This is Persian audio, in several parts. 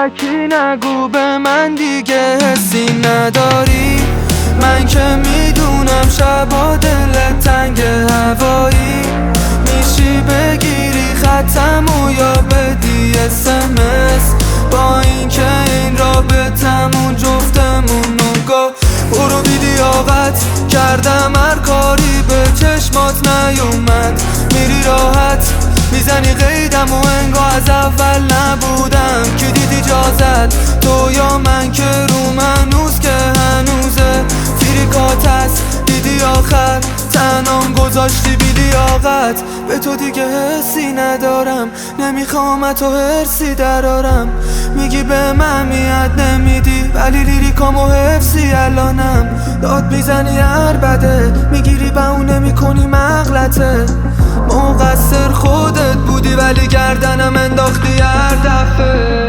الکی نگو به من دیگه حسی نداری. من که میدونم شبا دلت تنگ هوایی، میشی بگیری خطمو یا بدی SMS. با اینکه این رابطمون جفتمون نگاه برو بی لیاقت کردم هر کاری به چشمات نیومد. میری راحت میزنی قیدم و انگار از اول نبودم. کی دید اجازت تو یا من که رو هنوز که هنوزه فریکات هست. دیدی آخر تنام گذاشتی بی لیاقت. به تو دیگه حسی ندارم، نمیخوام تو حرسی درارم. میگی به من میاد نمیدی ولی لیریکامو حفظی الانم. داد میزنی هر بده میگیری بهونه میکنی مغلطه. مقصر خودت بودی ولی گردنم انداختی هر دفعه.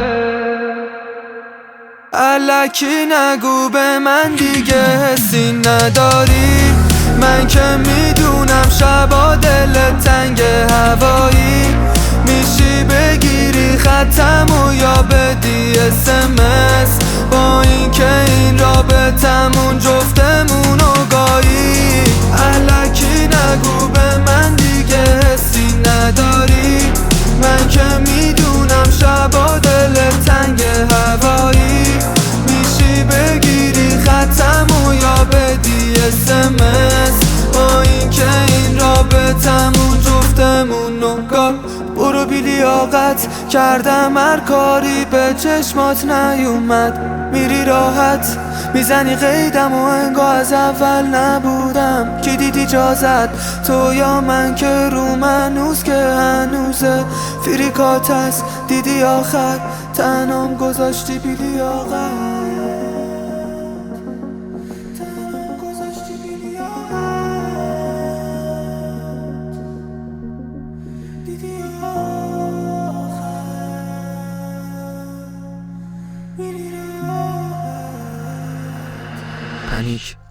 الکی نگو به من دیگه حسی نداری. من که میدونم شبا دلت تنگ هوایی، میشی بگیری خطمو یا بدی SMS. با اینکه این رابطمون جفتمونو گایی. الکی نگو به من دیگه حسی نداری. من که میدونم شبا دلت تنگ هوایی، میشی بگیری خطمو یا بدی SMS. با اینکه این رابطمون جفتمون نگاه برو بی لیاقت کردم هر کاری به چشمات نیومد. میری راحت میزنی قیدم و انگار از اول نبودم. کی دید اجازت تو یا من که رو هنوز که هنوزه فریکات هست. دیدی آخر تنام گذاشتی بی لیاقت. پنیک